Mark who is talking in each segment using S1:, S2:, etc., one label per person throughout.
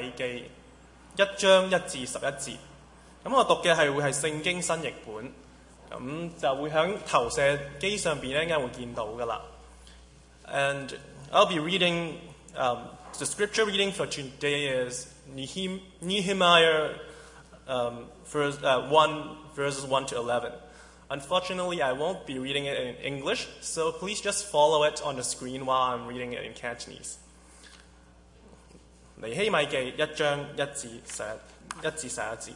S1: 記1章1至11節。咁我讀嘅會係聖經新譯本，咁就會喺投射機上邊咧，應該會見到噶啦。And I'll be reading the scripture reading for today is Nehemiah verses 1 to 11. Unfortunately, I won't be reading it in English, so please just follow it on the screen while I'm reading it in Cantonese. 尼希米記1章1至11節。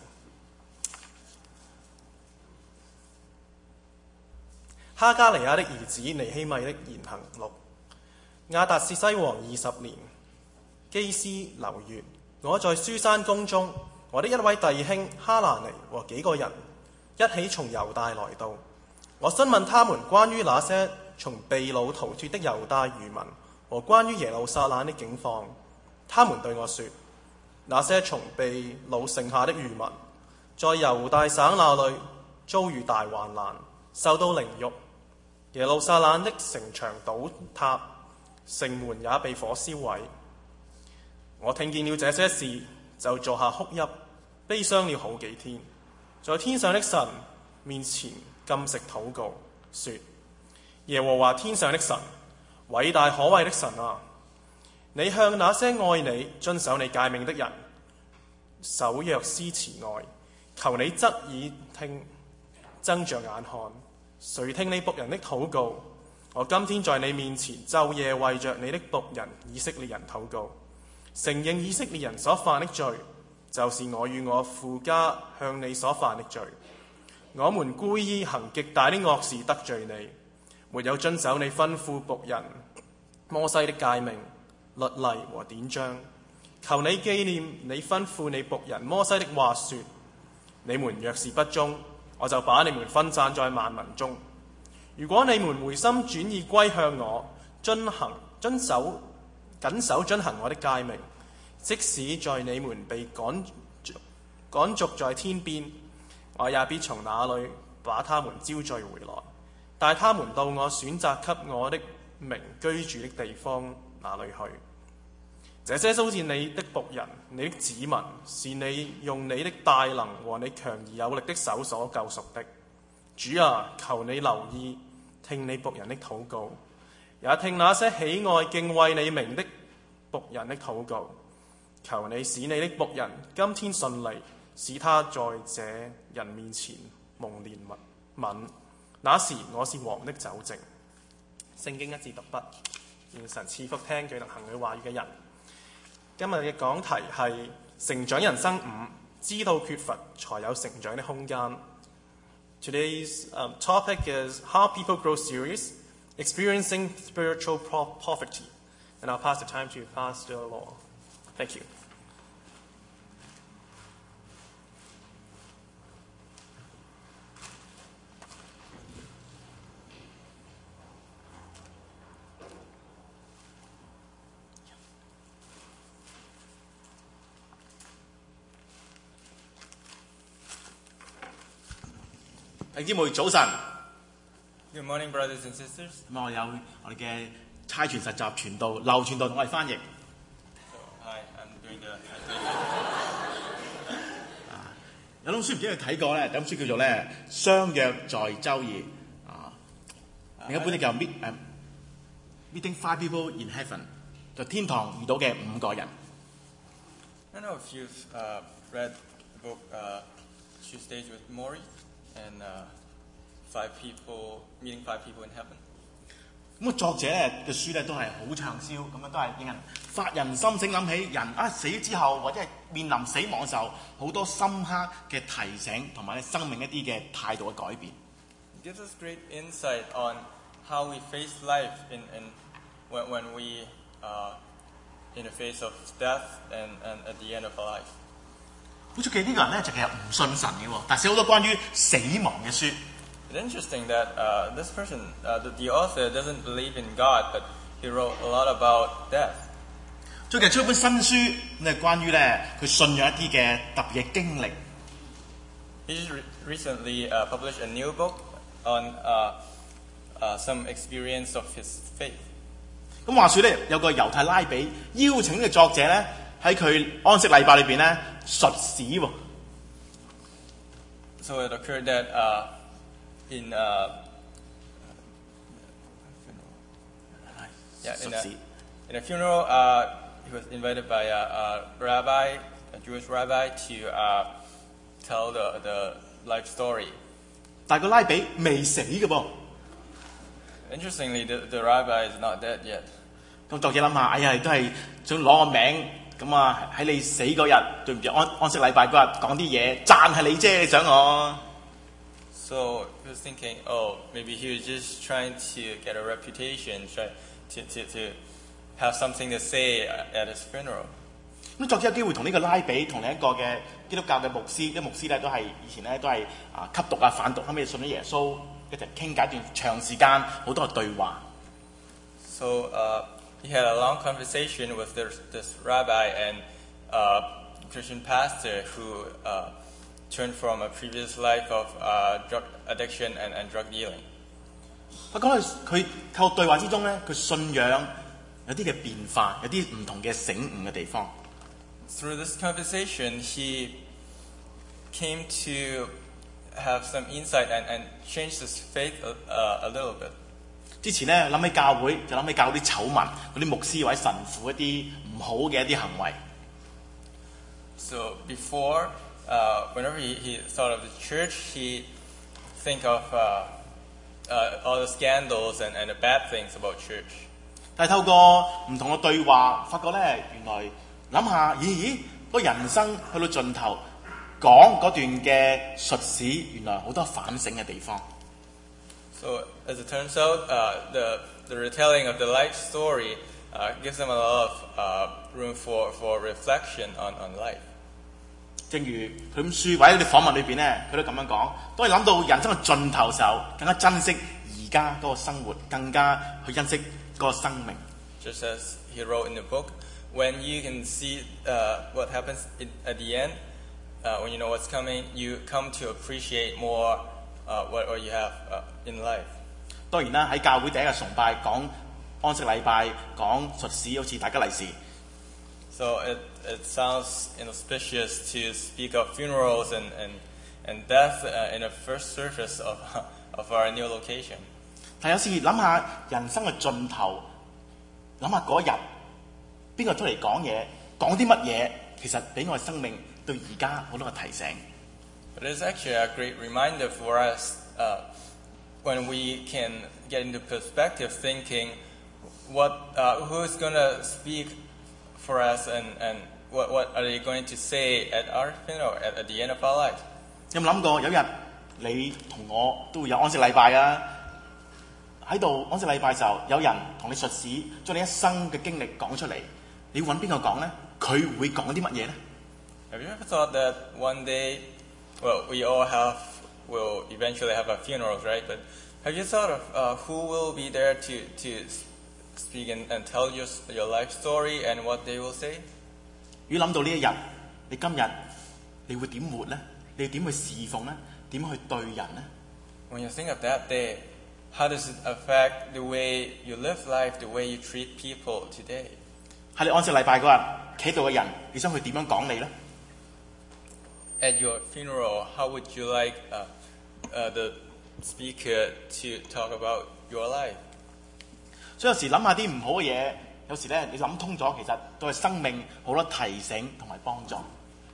S1: 哈加利亞的兒子尼希米的言行錄。亞達薛西王20年，基斯流月，我在書山宮中，我的一位弟兄哈拿尼和幾個人一起從猶大來到。我詢問他們關於那些從被擄逃脱的猶大餘民和關於耶路撒冷的境況。他們對我說，那些從被擄剩下的餘民，在猶大省那裏遭遇大患難，受到凌辱。耶路撒冷的城牆倒塌，城門也被火燒毀。我聽見了這些事，就坐下哭泣，悲傷了好幾天，在天上的神面前禁食禱告，說：耶和華天上的神，偉大可畏的神啊！你向那些愛你、遵守你誡命的人守約施慈愛，求你側耳聽，睜着眼看，垂聽你僕人的禱告。我今天在你面前晝夜為着你的僕人以色列人禱告，承認以色列人所犯的罪，就是我與我父家向你所犯的罪。我們故意行極大的惡事得罪你，沒有遵守你吩咐僕人摩西的誡命、律例和典章。求你紀念你吩咐你僕人摩西的話說：你們若是不忠，我就把你們分散在萬民中。如果你們回心轉意歸向我，謹守遵行我的誡命，即使在你們被趕逐在天邊，我也必從那裏把他們招聚回來，帶他們到我選擇給我的名居住的地方那裏去。這些都是你的僕人，你的子民，是你用你的大能和你強而有力的手所救贖的。主啊，求你留意，聽你僕人的禱告，也聽那些喜愛敬畏你名的僕人的禱告。求你使你的僕人今天順利，使他在這人面前蒙憐憫。那時我是王的酒政。聖經一字讀畢，願神賜福聽佢同行佢話語嘅人。今日嘅講題係成長人生5，知道缺乏才有成長的空間。Today's topic is how people grow serious, experiencing spiritual poverty. And I'll pass the time to Pastor Law. Thank you.
S2: 弟兄姊妹早晨。
S3: Good morning, brothers and sisters.
S2: 咁我有我哋嘅差傳實習傳道劉傳道同我哋翻譯。
S3: So, hi, I'm doing the.
S2: 有本書唔知你睇過咧，有本書叫做咧《相約在週二》另一本咧叫 Meeting Five People in Heaven， 就天堂遇到嘅5個人。
S3: I don't know if you've read the book Tuesdays with Maury and Meeting Five People in Heaven.
S2: 咁作者咧嘅書咧都係好暢銷，咁樣都係令人發人心醒，諗起人死之後或者係面臨死亡嘅時候，好多深刻嘅提醒同埋生命一啲嘅態度嘅改變。
S3: It gives us great insight on how we face life when we in the face of death and at the end of our life.
S2: 好出奇呢個人咧就其實唔信神嘅喎，但寫好多關於死亡嘅書。
S3: It's interesting that this person, the author, doesn't believe in God, but he wrote a lot about death.
S2: 最近出一本新書，咁係關於咧佢信仰一啲嘅特別嘅經歷。
S3: He just recently published a new book on some experience of his faith.
S2: 咁話說咧，有個猶太拉比邀請呢個作者咧喺佢安息禮拜裏邊咧述史喎。
S3: So it occurred that in a funeral, he was invited by a rabbi, a Jewish rabbi, to tell the life story.
S2: 但係個拉比未死嘅噃。
S3: Interestingly, the rabbi is not dead yet.
S2: 咁作者諗下，哎呀，都係想攞個名，咁啊喺你死嗰日，對唔住安息禮拜嗰日講啲嘢，讚係你啫，你想我。
S3: So he was thinking, oh, maybe he was just trying to get a reputation, try to have something to say at his funeral.
S2: 咁作者有機會同呢個拉比同另一個嘅基督教嘅牧師，啲牧師咧都係以前咧都係吸毒啊販毒，後尾信咗耶穌，一齊傾偈一段長時間，好多嘅對話。
S3: So he had a long conversation with this rabbi and Christian pastor who turned from a previous life of drug addiction and drug dealing.
S2: 講佢透過對話之中咧，佢信仰有啲嘅變化，有啲唔同嘅醒悟嘅地方。
S3: Through this conversation, he came to have some insight and changed his faith a little bit.
S2: 之前咧諗起教會，就諗起教會啲醜聞，嗰啲牧師或者神父一啲唔好嘅一啲行為。
S3: So before, whenever he thought of the church, he think of all the scandals and the bad things about church.
S2: 但係透過唔同嘅對話，發覺咧原來諗下，咦，個人生去到盡頭，講嗰段嘅述史，原來好多反省嘅地方。
S3: So as it turns out, the retelling of the life story gives them a lot of room for reflection on life.
S2: 正如佢本書或者啲訪問裏邊咧，佢都咁樣講。當你諗到人生嘅盡頭時候，更加珍惜而家嗰個生活，更加去珍惜嗰個生命。
S3: Just as he wrote in the book, when you can see what happens at the end, when you know what's coming, you come to appreciate more what you have in life.
S2: 當然啦，喺教會第一日崇拜講安息禮拜，講述史，好似大吉利是。
S3: So it sounds inauspicious to speak of funerals and death in the first service of our new location.
S2: 但有時諗下人生嘅盡頭，諗下嗰日邊個出嚟講嘢，講啲乜嘢，其實俾我哋生命對而家好多嘅提醒。
S3: But it's actually a great reminder for us when we can get into perspective, thinking who is going to speak for us and what are they going to say at our funeral at the end of our life.
S2: 有冇諗過有日你同我都會有安息禮拜啊？喺度安息禮拜嘅時候，有人同你述史，將你一生嘅經歷講出嚟，你會揾邊個講咧？佢會講啲乜嘢咧？
S3: Have you ever thought that one day, well, we all will eventually have our funerals, right? But have you thought of who will be there to speak and tell your life story and what they will say?
S2: 如果諗到呢一日，你今日你會點活咧？你點去侍奉咧？點去對人咧？
S3: When you think of that day, how does it affect the way you live life, the way you treat people today?
S2: 喺你安息禮拜嗰日企度嘅人，你想佢點樣講你咧？
S3: At your funeral, how would you like the speaker to talk about your life?
S2: 所以有時諗下啲唔好嘅嘢，有時咧你諗通咗，其實對生命好多提醒同埋幫助。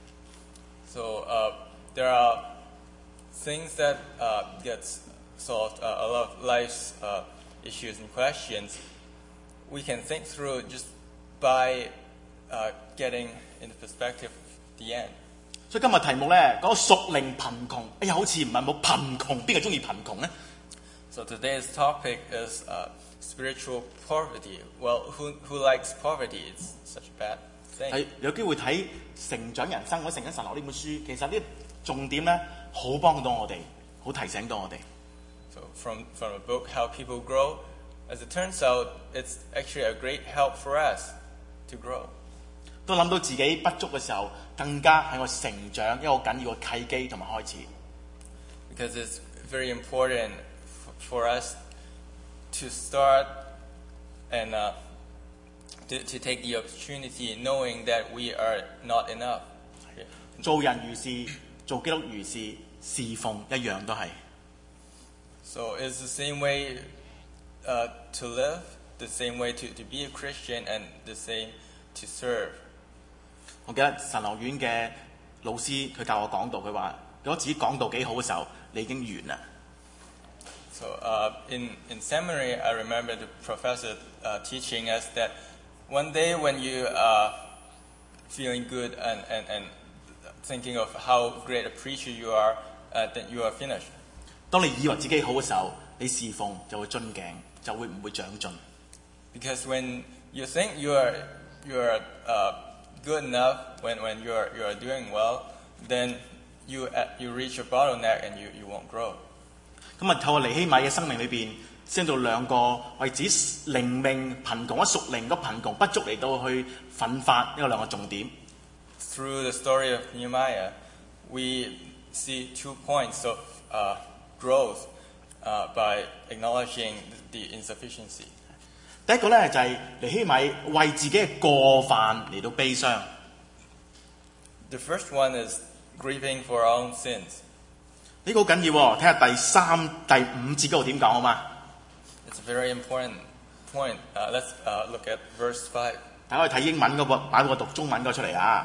S3: So there are things that gets solved, a lot of life's issues and questions. We can think through just by getting into perspective the end.
S2: 所以今日題目咧講屬靈貧窮，哎呀，好似唔係冇貧窮，邊個中意貧窮咧？
S3: So today's topic is spiritual poverty. Well, who likes poverty? It's such a bad thing.
S2: 係有機會睇成長人生或者成長神學呢本書，其實呢重點咧好幫到我哋，好提醒到我哋。
S3: So from a book, How People Grow, as it turns out, it's actually a great help for us to grow.
S2: 當諗到自己不足嘅時候，更加係我成長一個好緊要嘅契機同埋開始。
S3: Because it's very important for us to start and to take the opportunity, knowing that we are not enough.
S2: 做人如是，做基督如是，侍奉一樣都係。
S3: So it's the same way to live, the same way to be a Christian, and the same to serve.
S2: 我記得神學院嘅老師佢教我講道，佢話：如果自己講道幾好嘅時候，你已經完啦。
S3: So in seminary, I remember the professor teaching us that one day when you are feeling good and thinking of how great a preacher you are, then you are finished.
S2: 當你以為自己好嘅時候，你侍奉就會樽頸，就會唔會長進。
S3: Because when you think you are good enough, when you are doing well, then you reach a bottleneck and you won't grow.
S2: 咁啊，透過尼希米嘅生命裏邊，先到兩個為指靈命貧窮或屬靈個貧窮不足嚟到去奮發呢個兩個重點。
S3: Through the story of Nehemiah, we see 2 points of growth by acknowledging the insufficiency.
S2: 第一個咧就係尼希米為自己嘅過犯嚟到悲傷。
S3: The first one is grieving for our own sins.
S2: 呢個好緊要喎，睇下第3、第5節嗰度點講好嘛？
S3: It's a very important point. Let's look at verse 5.
S2: 大家可以睇英文嗰個，擺個讀中文嗰個出嚟啊！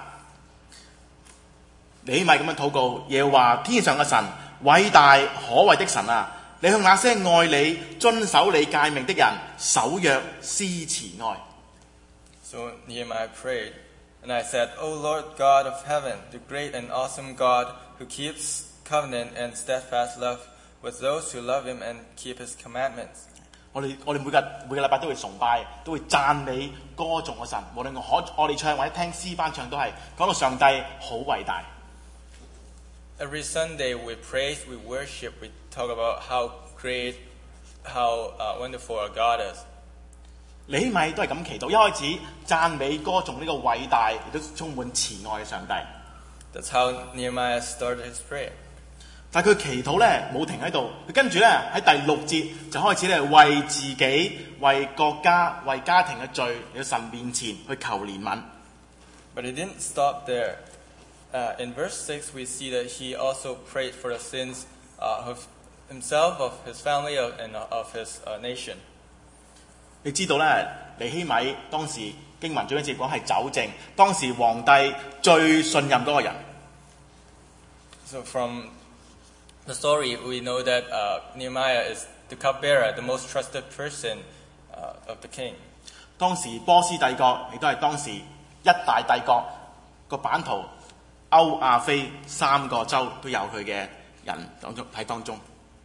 S2: 尼希米咁樣禱告，耶和華天上嘅神，偉大可畏的神啊！你向那些愛你、遵守你誡命的人守約施慈愛。
S3: So Nehemiah prayed, and I said, O Lord God of heaven, the great and awesome God who keeps covenant and steadfast love with those who love him and keep his commandments.
S2: 我哋每個禮拜都會崇拜，都會讚美歌頌個神。無論我哋唱或者聽詩班唱都係講到上帝好偉大。
S3: Every Sunday we praise, we worship, we talk about how great, how wonderful our God is.
S2: 尼希米都係咁祈禱，一開始讚美歌頌呢個偉大，亦都充滿慈愛嘅上帝。
S3: That's how Nehemiah started his prayer.
S2: 但係佢祈禱咧冇停喺度，佢跟住咧喺第6節就開始咧為自己、為國家、為家庭嘅罪嚟到神面前去求憐憫。
S3: But he didn't stop there. In verse 6, we see that he also prayed for the sins of himself, of his family, and of his nation.
S2: 你知道咧，尼希米當時經文最緊要講係酒政，當時皇帝最信任嗰個人。
S3: So from the story, we know that Nehemiah is the cupbearer, the most trusted person of the king.
S2: 當時波斯帝國亦都係當時一大帝國個版圖，歐亞非3個州都有佢嘅人喺當中。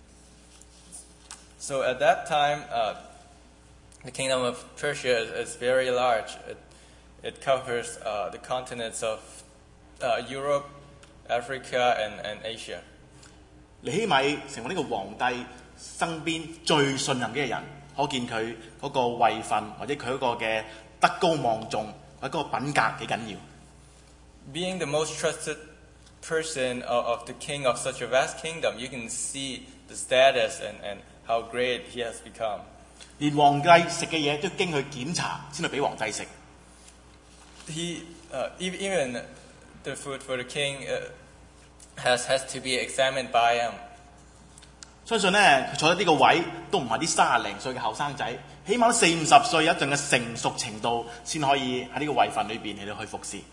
S3: So at that time, the kingdom of Persia is very large. It covers the continents of Europe, Africa, and Asia.
S2: 尼希米成為呢個皇帝身邊最信任嘅人，可見佢嗰個位份或者佢嗰個嘅德高望重或者嗰個品格幾緊要。
S3: Being the most trusted person of the king of such a vast kingdom, you can see the status and how great he has become.
S2: 連皇帝食嘅嘢都要經佢檢查先去俾皇帝食。
S3: Even the food for the king has to be examined by him.
S2: 相信咧，佢坐喺呢個位都唔係啲30零歲嘅後生仔，起碼都40、50歲有一定嘅成熟程度，先可以喺呢個位份裏邊嚟到去服侍。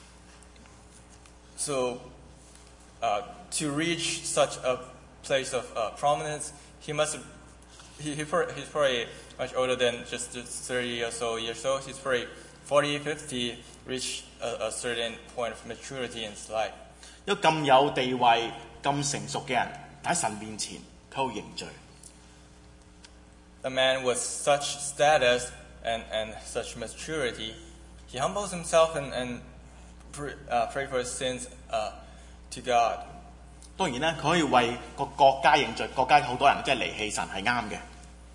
S3: So, to reach such a place of prominence, he's probably much older than just 30 or so years old. He's probably 40, 50, reach a certain point of maturity in his life.
S2: 一個咁有地位、咁成熟嘅人喺神面前，佢好認罪。
S3: A man with such status and such maturity, he humbles himself and pray for his sins to God.
S2: 當然啦，佢可以為個國家認罪，國家好多人即係離棄神係啱嘅。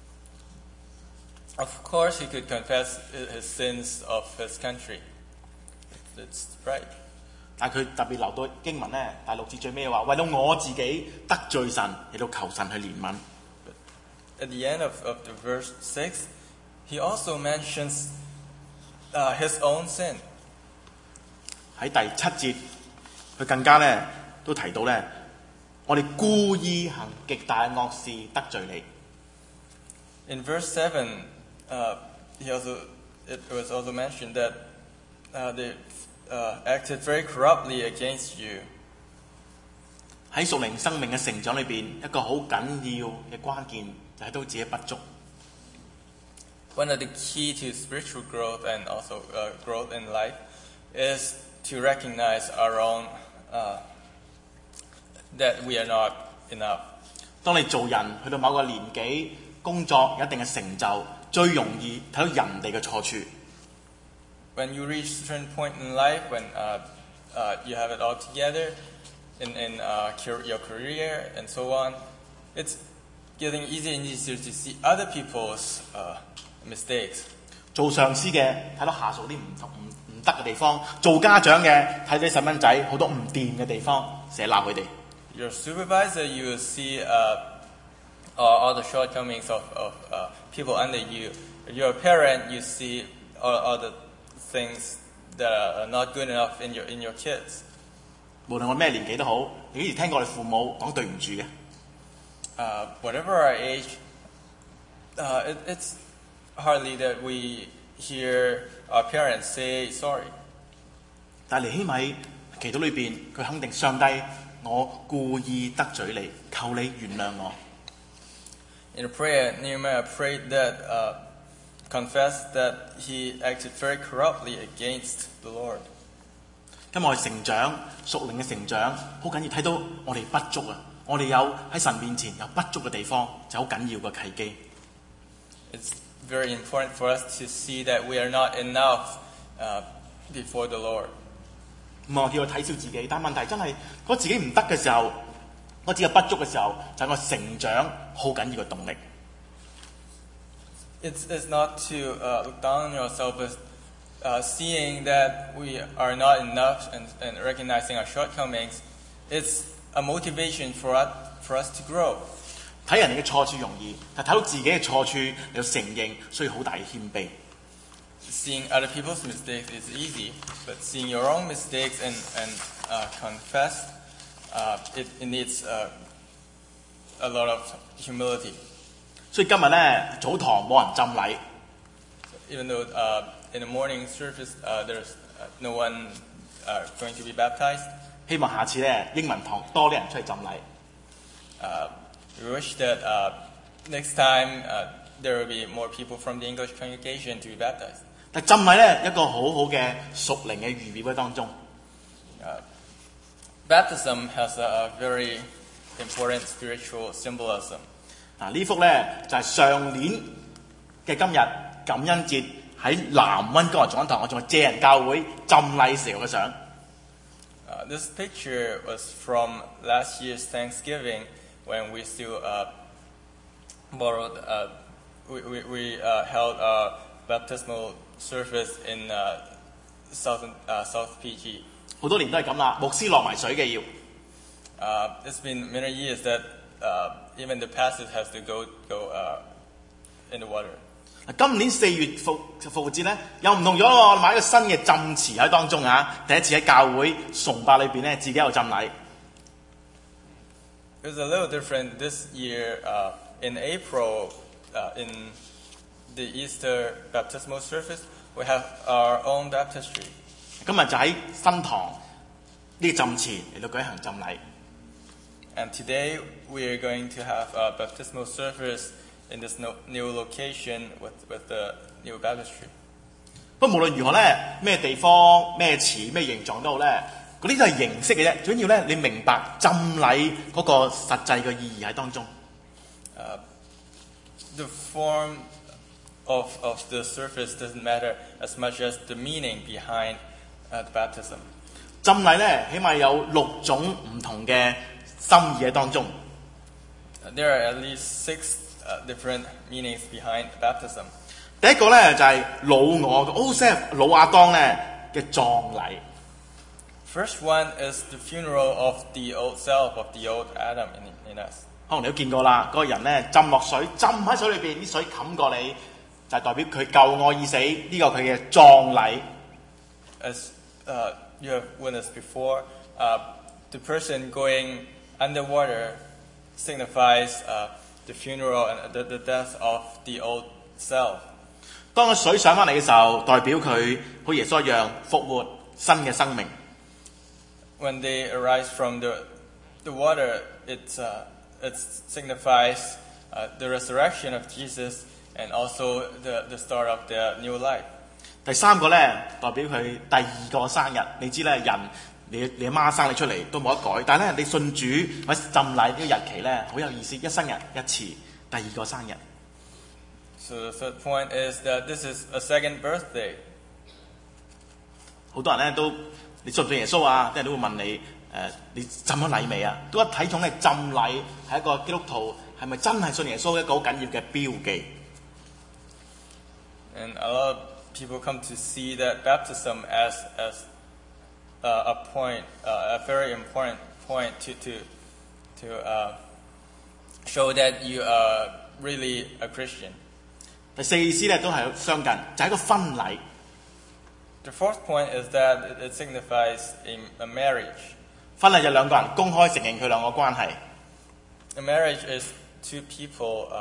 S3: Of course, he could confess his sins of his country. It's right.
S2: 但係佢特別留到經文咧，第6節最尾話：為到我自己得罪神，嚟到求神去憐憫。
S3: At the end of the verse 6, he also mentions his own sin.
S2: 喺第7節，佢更加咧都提到咧，我哋故意行極大嘅惡事得罪你。
S3: In verse 7, it was also mentioned that they acted very corruptly against you.
S2: 喺屬靈生命嘅成長裏邊，一個好緊要嘅關鍵就係到自己不足。
S3: One of the key to spiritual growth and also growth in life is to recognize our own that we are not enough.
S2: 當你做人去到某個年紀，工作有一定嘅成就，最容易睇到人哋嘅錯處。
S3: When you reach a certain point in life, when you have it all together in your career and so on, it's getting easier and easier to see other people's mistakes.
S2: 做上司嘅睇到下屬啲唔得嘅地方，做家長嘅睇到啲細蚊仔好多唔掂嘅地方，成日鬧佢哋。
S3: Your supervisor, you will see all the shortcomings of people under you. If you're a parent, you see all the things that are not good enough in your kids.
S2: 無論我咩年紀都好，你幾時聽過我哋父母講對唔住嘅？
S3: Whatever our age, it's hardly that we hear our parents say sorry.
S2: 但係尼希米祈禱裏邊，佢肯定上帝，我故意得罪你，求你原諒我。
S3: In a prayer, Nehemiah prayed that, confessed that he acted very corruptly against the Lord.
S2: 今日我哋成長，屬靈嘅成長，好緊要睇到我哋不足啊！我哋有喺神面前有不足嘅地方，就好緊要嘅契機。
S3: It's very important for us to see that we are not enough before the Lord.
S2: 唔係我叫我睇小自己，但問題真係覺得自己唔得嘅時候，我自己不足嘅時候，就係我成長好緊要嘅動力。
S3: It's not to look down on yourself, but seeing that we are not enough and recognizing our shortcomings, it's a motivation for us to grow.
S2: 睇人哋嘅錯處容易，但睇到自己嘅錯處，你要承認，需要好大嘅謙卑。
S3: Seeing other people's mistakes is easy, but seeing your own mistakes and confess, it needs a lot of humility.
S2: 所以今日咧早堂冇人浸禮，
S3: Even though in the morning service there's no one going to be baptized,
S2: 希望下次咧英文堂多啲人出去浸禮。
S3: we wish that next time there will be more people from the English congregation to be baptized.
S2: 但浸禮咧一個好好嘅屬靈嘅預表喺當中。
S3: Baptism has a very important spiritual symbolism.
S2: 嗱呢幅咧就係上年嘅今日感恩節喺南溫哥華總堂，我仲係借人教會浸禮時候嘅相。
S3: This picture was from last year's Thanksgiving when we still we held a baptismal service in South PG.
S2: 好多年都係咁啦，牧師落埋水嘅要。
S3: It's been many years that even the pastor has to go in the water.
S2: 今年4月復活節咧又唔同咗喎，買一個新嘅浸池喺當中啊！第一次喺教會崇拜裏邊咧，自己有浸禮。
S3: It was a little different this year. In April, in the Easter baptismal service, we have our own baptistry.
S2: 今日就喺新堂呢個浸池嚟到舉行浸禮。
S3: And today we are going to have a baptismal service in this new location with the new baptistry.
S2: 不過無論如何咧，咩地方、咩池、咩形狀都好咧，嗰啲都係形式嘅啫。最緊要咧，你明白浸禮嗰個實際嘅意義喺當中。
S3: The form of the surface doesn't matter as much as the meaning behind the baptism.
S2: 浸禮咧，起碼有6種唔同嘅心意喺當中。
S3: There are at least 6 different meanings behind baptism.
S2: 第一個咧就係老我嘅 Osef 老亞當咧嘅葬禮。
S3: First one is the funeral of the old self, of the old Adam in us.
S2: 可能你都見過啦，嗰個人咧浸落水，浸喺水裏邊，啲水冚過你， 就係代表佢救我而死，呢個佢嘅葬禮。
S3: As you have witnessed before, the person going underwater signifies the funeral and the death of the old self.
S2: 當個水上翻嚟嘅時候，代表佢好似耶穌一樣復活新嘅生命。
S3: When they arise from the water, it signifies the resurrection of Jesus and also the start of their new life.
S2: 第三個咧，代表佢第二個生日。你知咧，人你阿媽生你出嚟都冇得改，但係咧你信主或者浸禮呢個日期咧好有意思，一生日一次，第二個生日。
S3: So the third point is that this is a second birthday.
S2: 好多人咧都你信唔信耶穌啊？啲人都會問你你浸咗禮未啊？都一睇重咧浸禮係一個基督徒係咪真係信耶穌一個好緊要嘅標記。
S3: And a lot of people come to see that baptism as a point, a very important point to show that you are really a Christian.
S2: 第四意思咧都係相近，就係一個婚禮。
S3: The fourth point is that it signifies a marriage.
S2: 婚禮就兩個人公開承認佢兩個關係。
S3: A marriage is two people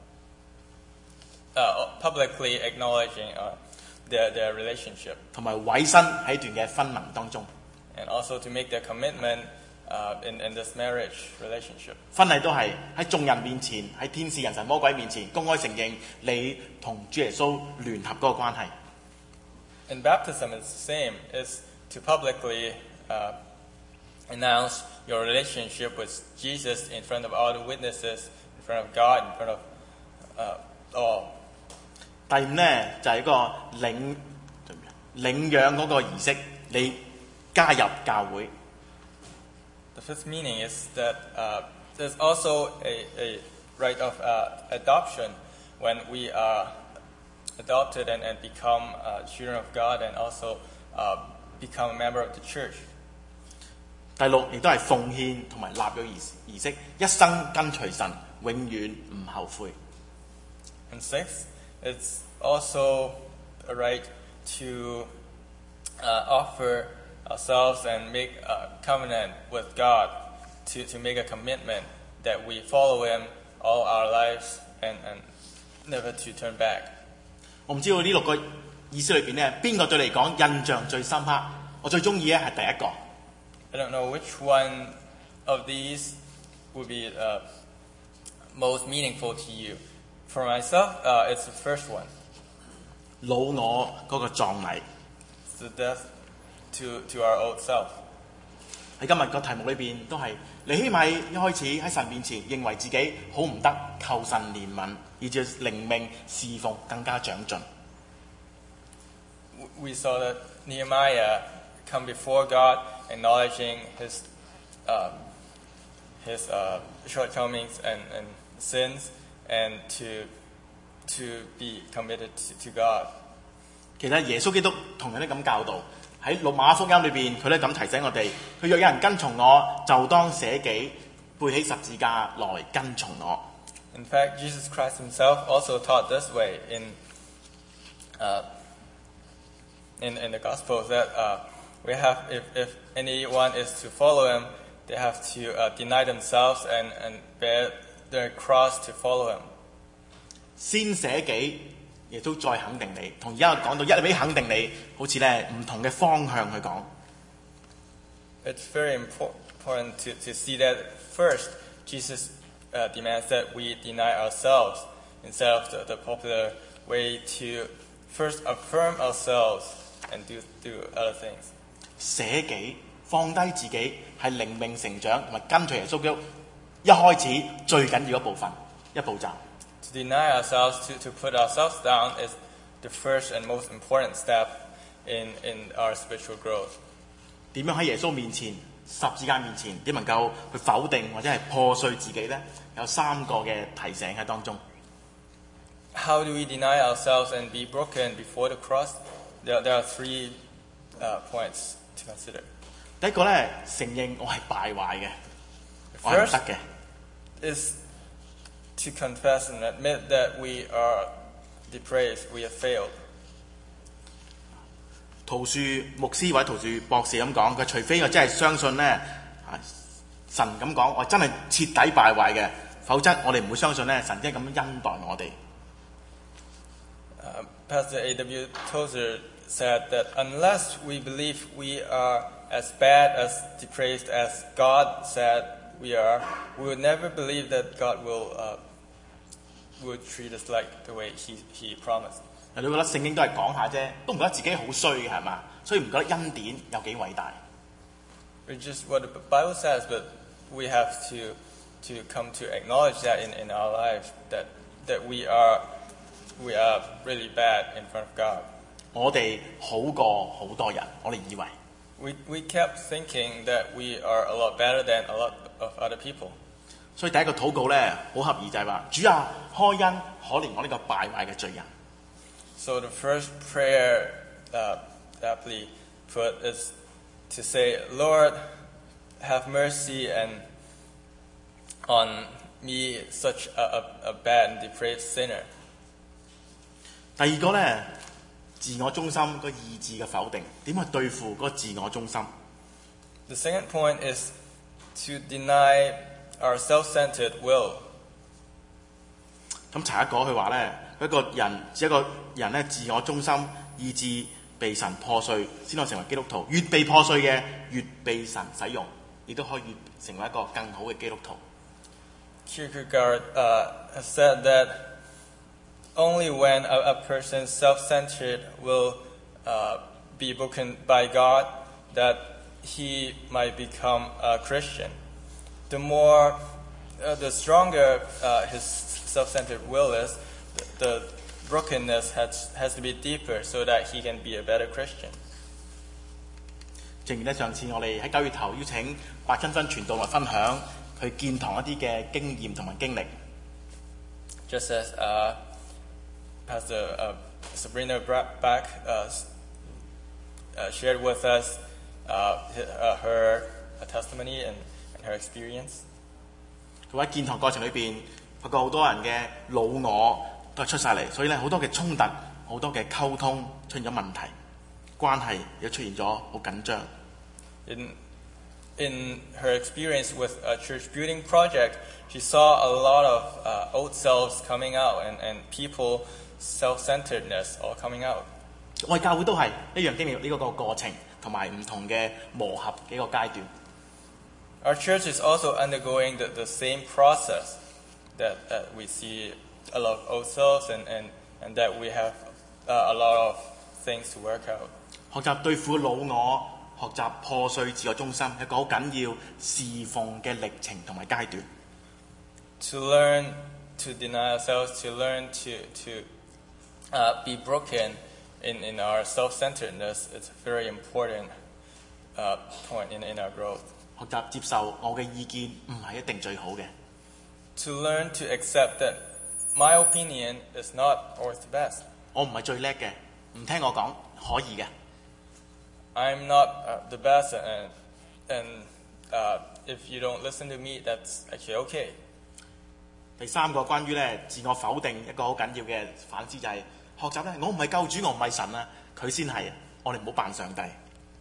S3: publicly acknowledging their relationship.
S2: 同埋委身喺段嘅婚盟當中。
S3: And also to make their commitment in this marriage relationship.
S2: 婚禮都係喺眾人面前，喺天使、人神、魔鬼面前公開承認你同主耶穌聯合嗰個關係。
S3: And baptism is the same. It's to publicly announce your relationship with Jesus in front of all the witnesses, in front of God, in front of all.
S2: 第五咧就係一個領養嗰個儀式，你加入教會。
S3: The fifth meaning is that there's also a rite of adoption when we are adopted and become children of God and also become a member of the church.
S2: 第六亦都係奉獻同埋納約儀式，一生跟隨神，永遠唔後悔。
S3: And sixth, it's also a right to offer ourselves and make a covenant with God, to make a commitment that we follow Him all our lives and never to turn back.
S2: 我唔知道呢六個意思裏邊咧，邊個對你嚟講印象最深刻？我最中意咧係第一個。
S3: I don't know which one of these would be most meaningful to you. For myself, it's the first one.
S2: 老我嗰個葬禮。
S3: It's the death to our old self.
S2: 喺今日個題目裏邊都係尼希米一開始喺神面前認為自己好唔得，求神憐憫，以致靈命侍奉更加長進。
S3: We saw that Nehemiah come before God, acknowledging his shortcomings and sins, and to be committed to God.
S2: 其實耶穌基督同樣都咁教導，喺馬可福音裏邊佢都咁提醒我哋，佢若有人跟從我，就當捨己，背起十字架來跟從我。
S3: In fact, Jesus Christ himself also taught this way in the Gospels that we have, if anyone is to follow him, they have to deny themselves and bear their cross to follow him. 先捨己，
S2: 耶穌再肯定你，同而家講到一味肯定你，好似咧唔同嘅方向去講。
S3: It's very important to see that first, Jesus demands that we deny ourselves instead of the popular way to first affirm ourselves and do other things.
S2: 捨己，放低自己，係靈命成長同埋跟隨耶穌基督一開始最緊要一部分，一步驟。
S3: To deny ourselves, to put ourselves down, is the first and most important step in our spiritual growth.
S2: 點樣喺耶穌面前、十字架面前，點能夠去否定或者係破碎自己呢？有三個嘅提醒喺當中。
S3: How do we deny ourselves and be broken before the cross? There are three points to consider.
S2: 第一個咧，承認我係敗壞嘅，我係唔得嘅。
S3: Is to confess and admit that we are depraved, we have failed.
S2: 陶樹牧師或者陶樹博士咁講，佢除非我真係相信咧，神咁講，我真係徹底敗壞嘅，否則我哋唔會相信咧，神真係咁樣恩待我哋。
S3: Pastor A.W. Tozer said that unless we believe we are as bad, as depraved as God said we are, we would never believe that God would treat us like the way He promised.
S2: 你覺得聖經都係講下啫，都唔覺得自己好衰嘅係嘛？所以唔覺得恩典有幾偉大。
S3: It's just what the Bible says, but we have to come to acknowledge that in our life that we are really bad in front of God.
S2: 我哋好過好多人，我哋以為。
S3: We kept thinking that we are a lot better than a lot of other people.
S2: 所以第一個禱告咧，好合意就係話：主啊，開恩，可憐我呢個敗壞嘅罪人。
S3: So the first prayer, aptly put, is to say, Lord, have mercy and on me, such a bad and depraved sinner.
S2: 第二個咧，自我中心個意志嘅否定，點去對付嗰個自我中心？
S3: The second point is to deny our self-centered will.
S2: 咁查一講佢話咧，一個人咧自我中心意志被神破碎，先可以成為基督徒。越被破碎嘅，越被神使用，亦都可以成為一個更好嘅基督徒。
S3: Kierkegaard has said that only when a person's self-centered will be broken by God, that he might become a Christian. The stronger his self-centered will is, the brokenness has to be deeper so that he can be a better Christian.
S2: 正如咧上次我哋喺9月頭邀請白親芬傳道來分享佢建堂一啲嘅經驗同埋經歷。
S3: Just as Pastor Sabrina Bach shared with us her testimony and her experience.
S2: 佢喺建堂過程裏邊，發覺好多人嘅老我都係出晒嚟，所以咧好多嘅衝突、好多嘅溝通出現咗問題，關係亦出現咗好緊張。
S3: In her experience with a church building project, she saw a lot of old selves coming out and people self-centeredness all coming out.
S2: 我哋教會都係一樣經歷呢個過程，同埋唔同嘅磨合幾個階段。
S3: Our church is also undergoing the same process that we see a lot of old selves and that we have a lot of things to work out.
S2: 學習對付老我，學習破碎自我中心，一個好緊要侍奉嘅歷程同埋階段。
S3: To learn to deny ourselves, to learn to be broken in our self-centeredness, it's a very important point in our growth.
S2: 學習接受我嘅意見唔係一定最好嘅。
S3: To learn to accept that my opinion is not always the best.
S2: 我唔係最叻嘅，唔聽我講可以嘅。
S3: I'm not the best, and if you don't listen to me, that's actually okay.
S2: 第三個關於咧自我否定一個好緊要嘅反思就係學習咧，我唔係救主，我唔係神啊，佢先係，我哋唔好扮上帝。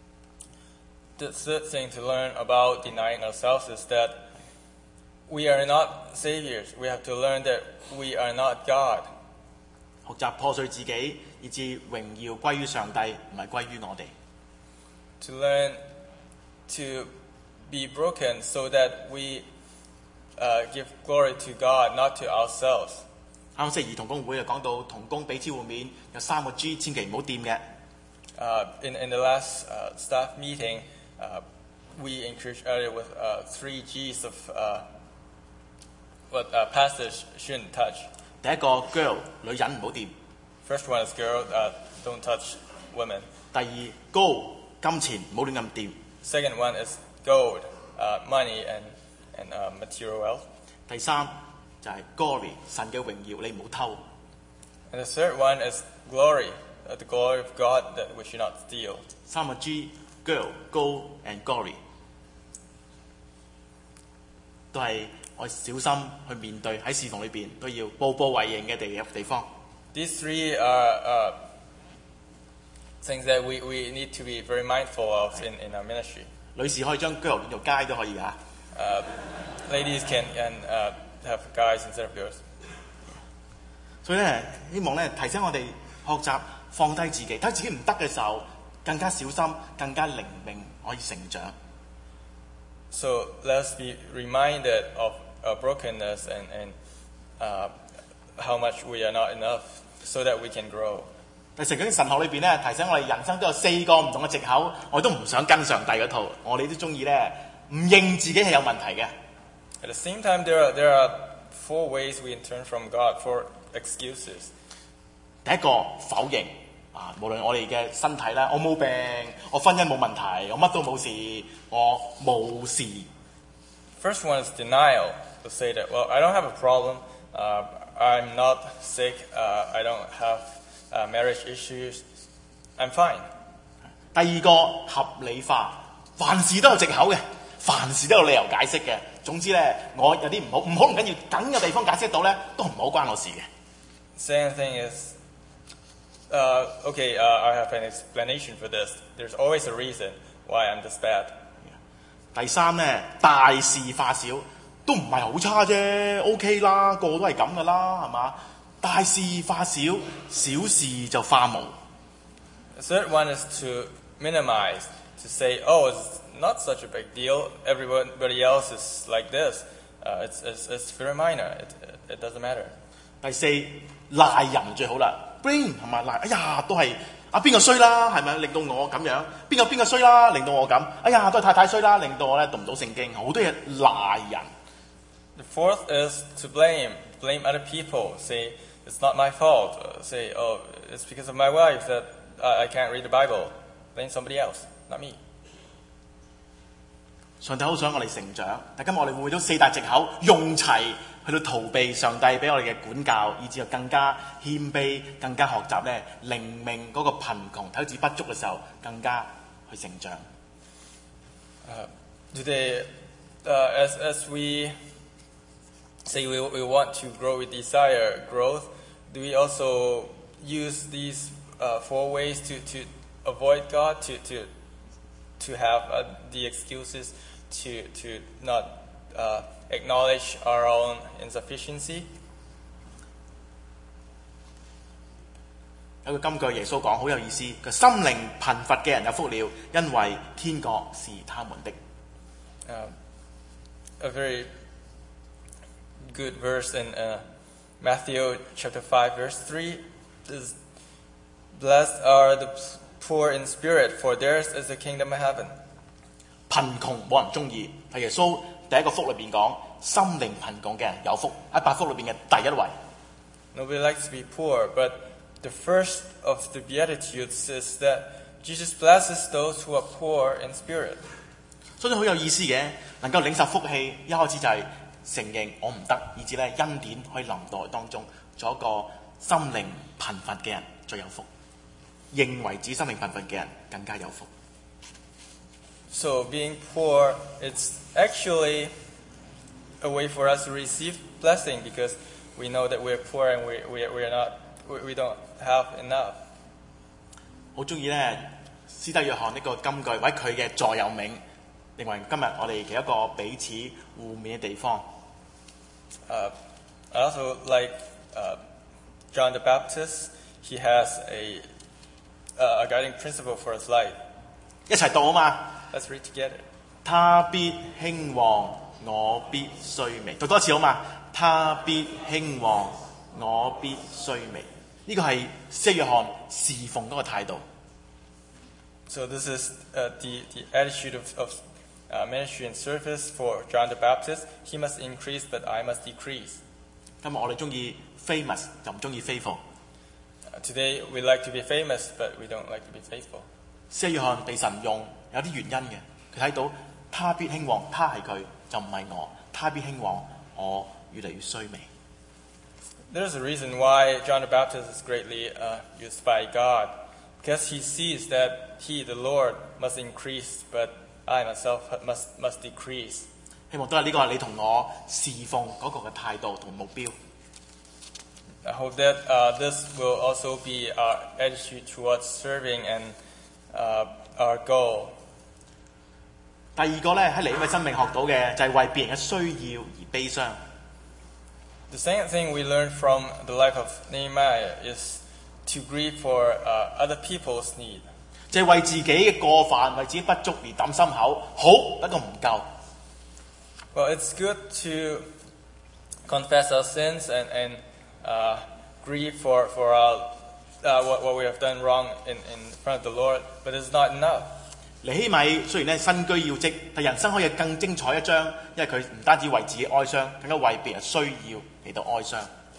S3: The third thing to learn about denying ourselves is that we are not saviors. We have to learn that we are not God.
S2: 學習破碎自己，以致榮耀歸於上帝，唔係歸於我哋。
S3: To learn to be broken so that we give glory to God, not to ourselves.
S2: 啱先兒童公會就講到同工彼此互勉，有3個 G， 千祈唔好掂嘅。
S3: In the last staff meeting, we encouraged earlier with 3 G's of what pastors shouldn't touch.
S2: 第一個 girl 女人唔好掂。
S3: First one is girl, don't touch women.
S2: 第二 gold 金錢唔好亂咁掂。
S3: Second one is gold, money and material wealth.
S2: 第三就係 glory 神嘅榮耀你唔好偷。
S3: And the third one is glory, the glory of God that we should not steal.
S2: 3個 G girl gold and glory 都係我小心去面對喺侍奉裏邊都要步步為營嘅地方。
S3: These three are things that we need to be very mindful of in our ministry.
S2: 女士可以將 girl 變做街都可以㗎。
S3: Ladies can have guys instead of girls.
S2: 所以咧，希望咧提醒我哋學習放低自己，睇自己唔得嘅時候，更加小心，更加靈命可以成長。
S3: So let's be reminded of our brokenness and how much we are not enough, so that we can grow.
S2: 喺聖經神學裏邊咧，提醒我哋人生都有4個唔同嘅藉口，我都唔想跟上帝嗰套，我哋都中意咧唔認自己係有問題嘅。
S3: At the same time, there are 4 ways we can turn from God, 4 excuses.
S2: 第一個否認啊，無論我哋嘅身體啦，我冇病，我婚姻冇問題，我乜都冇事，我冇事。
S3: First one is denial. To say that, well, I don't have a problem. I'm not sick. I don't have marriage issues. I'm fine.
S2: 第二個合理化，凡事都有藉口嘅，凡事都有理由解釋嘅。總之咧，我有啲唔好唔緊要，梗有地方解釋到咧，都唔好關我事嘅。
S3: Second thing is, okay, I have an explanation for this. There's always a reason why I'm this bad.
S2: 第三咧，大事化小，都唔係好差啫 ，OK 啦，個個都係咁噶啦，係嘛？大事化小，小事就化無。
S3: The third one is to minimize, to say, oh, it's not such a big deal. Everybody else is like this. It's very minor. It doesn't matter.
S2: 第四，賴人最好啦 ，blame 係咪賴？哎呀，都係邊個衰啦，係咪令到我咁樣？邊個衰啦，令到我咁？哎呀，都係太太衰啦，令到我咧讀唔到聖經，好多嘢賴人。
S3: The fourth is to blame other people. Say it's not my fault. Say, oh, it's because of my wife that I can't read the Bible. Blame somebody else, not me.
S2: 上帝好想我哋成長，但今日我哋會唔會都4大藉口用齊去到逃避上帝俾我哋嘅管教，以至更加謙卑，更加學習咧靈命嗰個貧窮、體質不足嘅時候，更加去成長。
S3: Today, as we say we want to grow, we desire growth, do we also use these 4 ways to avoid God, to have the excuses, to not acknowledge our own insufficiency?
S2: 有個金句耶穌講好有意思，佢心靈貧乏嘅人有福了，因為天國是他們的。
S3: A very good verse in Matthew chapter 5 verse 3 is, blessed are the poor in spirit, for theirs is the kingdom of heaven.
S2: 貧窮冇人中意，係耶穌第一個福裏邊講，心靈貧窮嘅人有福，喺8福裏邊嘅第一位。
S3: Nobody likes to be poor, but the first of the Beatitudes is that Jesus blesses those who are poor in spirit.
S2: 所以好有意思嘅，能夠領受福氣，一開始就係承認我唔得，以至咧恩典可以臨到當中，做一個心靈貧乏嘅人最有福，認為自己心靈貧乏嘅人更加有福。
S3: So being poor, it's actually a way for us to receive blessing, because we know that we're poor and we don't have enough.
S2: 好中意咧，施德約翰呢個金句，或者佢嘅座右銘，認為今日我哋嘅一個彼此互勉嘅地方。
S3: I also like John the Baptist. He has a guiding principle for his life.
S2: 一齊讀啊嘛！
S3: Let's read together.
S2: 他必興旺，我必衰微。讀多一次好嘛？他必興旺，我必衰微。呢個係施約翰侍奉嗰個態度。
S3: So this is the attitude of ministry and service for John the Baptist. He must increase, but I must decrease.
S2: 今日我哋中意 famous 就唔中意 faithful。
S3: Today we like to be famous, but we don't like to be faithful.
S2: 施約翰被神用有啲原因嘅，佢睇到他必興旺，他係佢就唔係我，他必興旺，我越嚟越衰微。
S3: There's a reason why John the Baptist is greatly used by God, because he sees that he, the Lord, must increase, but I myself must decrease.
S2: 希望都係呢個係你同我侍奉嗰個嘅態度同目標。
S3: I hope that this will also be our attitude towards serving and our goal.
S2: 第二個咧喺尼希米生命學到嘅就係為別人嘅需要而悲傷。
S3: The second thing we learn from the life of Nehemiah is to grieve for other people's need.
S2: 就係為自己嘅過犯、為自己不足而揼心口，好不過唔夠。
S3: Well, it's good to confess our sins and grieve for our what we have done wrong in front of the Lord, but it's not enough.
S2: 尼希米雖然咧身居要職，但人生可以更精彩一章，因為佢唔單止為自己哀傷，更加為別人需要嚟到哀傷。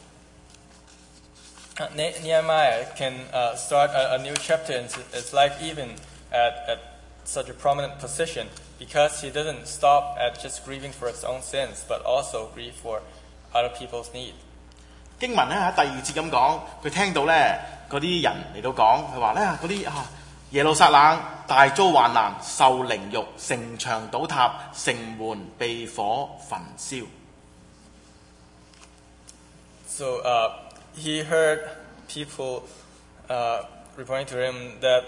S3: Nehemiah can start a new chapter in his life even at such a prominent position because he doesn't stop at just grieving for his own sins, but also grieve for other people's need.
S2: 經文咧喺第二節咁講，佢聽到咧嗰啲人嚟到講，佢話咧嗰啲耶路撒冷大遭患難，受凌辱，城牆倒塌，城門被火焚燒。
S3: So he heard people reporting to him that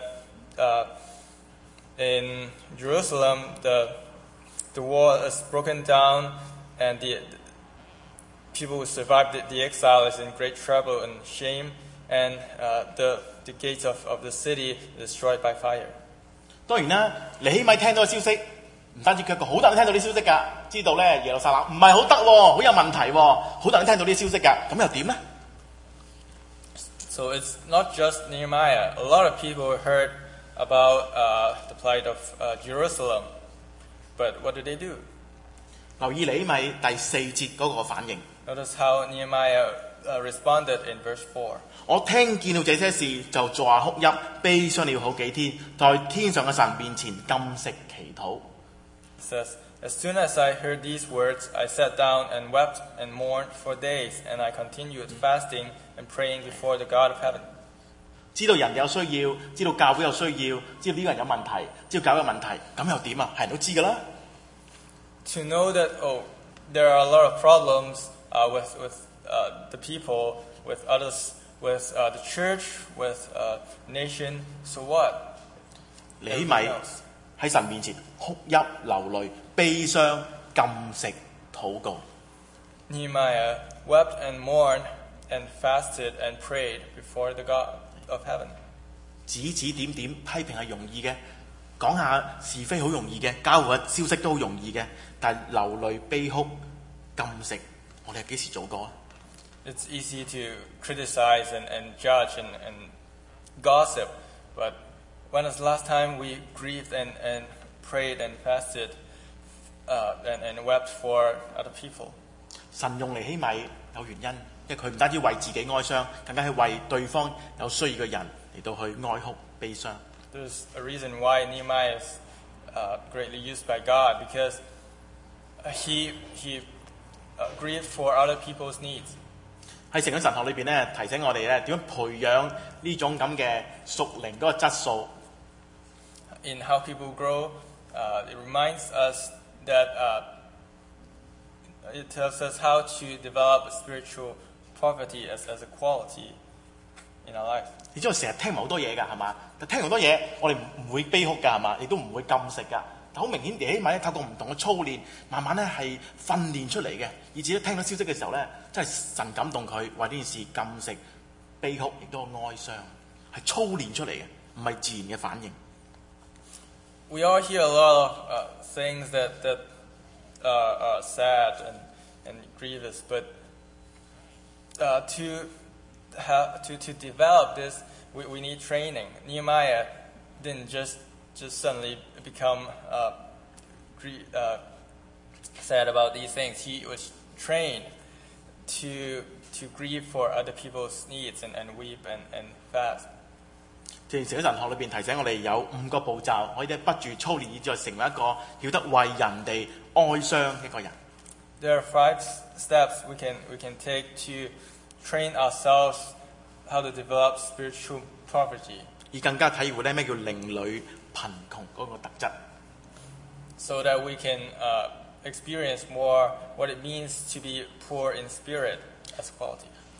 S3: in Jerusalem the wall is broken down and the people who survived the exile is in great trouble and shame, and the gates of the city destroyed by fire.
S2: 當然啦，尼希米聽到嘅消息，唔單止佢好多人聽到啲消息㗎，知道咧耶路撒冷唔係好得喎，好有問題喎，好多人聽到啲消息㗎，咁又點咧？
S3: So it's not just Nehemiah. A lot of people heard about the plight of Jerusalem, but what did they do?
S2: 留意尼希米第四節嗰個反應。
S3: Notice how Nehemiah responded in verse 4.
S2: 我聽見到這些事，就坐下哭泣，悲傷了好幾天，在天上嘅神面前禁食祈禱。
S3: It says, As soon as I heard these words, I sat down and wept and mourned for days, and I continued fasting and praying before the God of heaven.
S2: 知道人有需要，知道教會有需要，知道呢個人有問題，知道教會有問題，咁又點啊？係人都知㗎啦。
S3: To know that, there are a lot of problems with the people, with others, with the church, with nation. So what?
S2: 尼希米喺神面前哭泣流淚，悲傷禁食禱告。
S3: Nehemiah wept and mourned and fasted and prayed before the God of heaven.
S2: 指指點點批評係容易嘅，講下是非好容易嘅，交換消息都好容易嘅，但係流淚悲哭禁食，我哋係幾時做過啊？
S3: It's easy to criticize and judge and gossip, but when was the last time we grieved and prayed and fasted and wept for other people?
S2: 神用尼希米有原因，因為佢唔單止為自己哀傷，更加係為對方有需要嘅人嚟到去哀哭悲傷。
S3: There's a reason why Nehemiah is greatly used by God, because he grieved for other people's needs.
S2: 喺成個神學裏邊咧，提醒我哋咧點樣培養呢種咁嘅屬靈嗰個質素。
S3: In how people grow, it reminds us that it tells us how to develop spiritual poverty as a quality in our life.
S2: 你知道成日聽好多嘢㗎係嘛？但聽好多嘢，我哋唔會悲哭㗎係嘛？亦都唔會禁食㗎。但好明顯，尼希米咧透過唔同嘅操練，慢慢咧係訓練出嚟嘅，以至咧聽到消息嘅時候咧，真係神感動佢，為呢件事禁食、悲哭，亦都哀傷，係操練出嚟嘅，唔係自然嘅反應。
S3: We all hear a lot of things that are sad and grievous, but to develop this, we need training. Nehemiah didn't just suddenly become sad about these things. He was trained to grieve for other people's needs and weep and fast.
S2: 正成喺神學裏邊提醒我哋有5個步驟，可以不住操練，以至成為一個曉得為人哋哀傷一個人。
S3: There are 5 steps we can take to train ourselves how to develop spiritual poverty.
S2: 而更加體會咧咩叫靈裏貧窮嗰個特質。
S3: So that we can experience more what it means to be poor in spirit as a quality.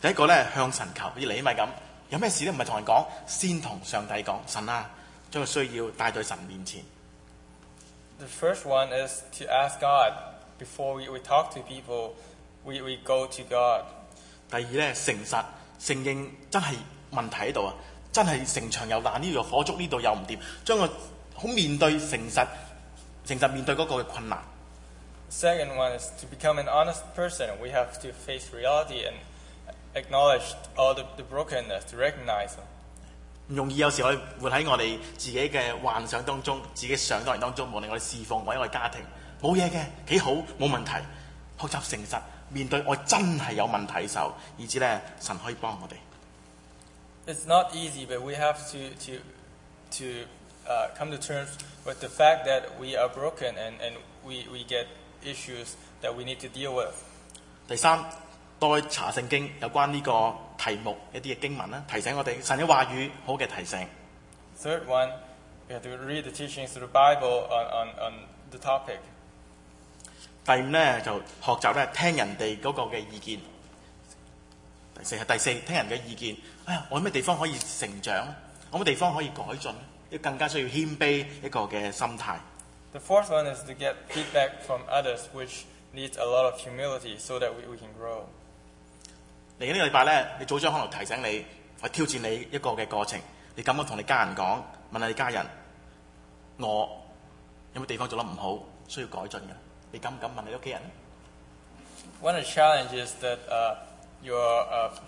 S2: 第一個咧向神求，好似尼希米咁，有咩事咧唔係同人講，先同上帝講，神啊，將個需要帶到神面前。
S3: The first one is to ask God. Before we talk to people, we go to God.
S2: 第二咧誠實，承認真係問題喺度啊，真係城牆又爛，呢度又火燭，呢度又唔掂，將個好面對誠實面對嗰個嘅困難。
S3: Second one is to become an honest person. We have to face reality and acknowledge all the brokenness, to recognize them.
S2: 唔容易，有時我哋活喺我哋自己嘅幻想當中，自己想當然當中，無論我哋侍奉或者我哋家庭，冇嘢嘅，幾好，冇問題。學習誠實面對我真係有問題嘅時候，以至咧神可以幫我哋。
S3: It's not easy, but we have to come to terms with the fact that we are broken and we get issues that we need to deal with.
S2: 第三，多查聖經有關呢個題目一啲嘅經文啦，提醒我哋神嘅話語，好嘅提醒。
S3: Third one, we have to read the teachings of the Bible on the topic.
S2: 第五咧就學習咧聽人哋嗰個嘅意見。第四聽人嘅意見。哎呀，我有咩地方可以成長？我有咩地方可以改進？要更加需要謙卑一個嘅心態。
S3: The fourth one is to get feedback from others, which needs a lot of humility so that we can grow.
S2: 嚟緊呢個禮拜咧，你組長可能提醒你，或挑戰你一個嘅過程。你咁樣同你家人講，問下你家人，我有冇地方做得唔好，需要改進嘅？你敢唔敢問你屋企人？
S3: One of the challenges that your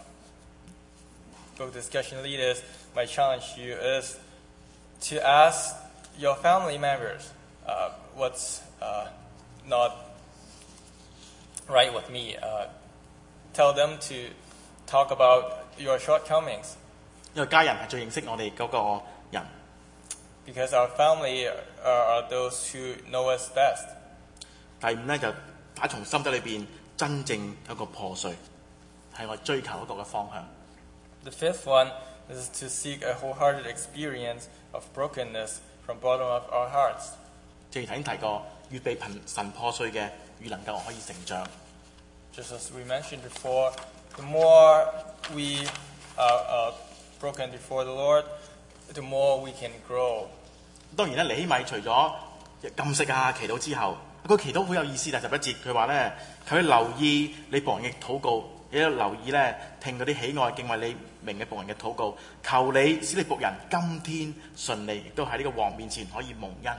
S3: book discussion leaders might challenge you is to ask your family members what's not right with me. Tell them to talk about your shortcomings.
S2: 因為家人係最認識我哋嗰個人。
S3: Because our family are those who know us best.
S2: 第五咧就打從心底裏邊真正有一個破碎，係我追求一個嘅方向。
S3: The fifth one is to seek a wholehearted experience of brokenness from bottom of our hearts.
S2: 正如頭先提過，越被神破碎嘅，越能夠可以成長。
S3: Just as we mentioned before, the more we are broken before the Lord, the more we can grow.
S2: 當然咧，尼希米除咗禁食啊、祈禱之後，佢祈禱好有意思。第11節佢話咧，佢留意你僕人嘅禱告，亦都留意咧聽嗰啲喜愛敬畏你名嘅僕人嘅禱告，求你使你僕人今天順利，亦都喺呢個王面前可以蒙恩。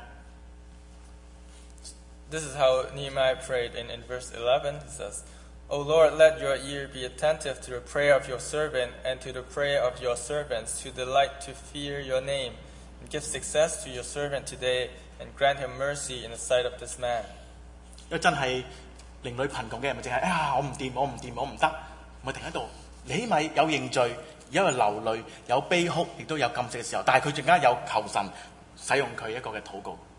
S3: This is how Nehemiah prayed in verse 11. It says, O Lord, let your ear be attentive to the prayer of your servant and to the prayer of your servants, to delight to fear your name, and give success to your servant today, and grant him mercy in the sight of this man.
S2: 因為真係靈裏貧窮嘅人咪淨係我唔掂，我唔掂，我唔得，咪停喺度。尼希米有認罪，因為流淚，有悲哭，亦都有禁食嘅時候，但係佢更加有求神使用佢一個嘅禱告。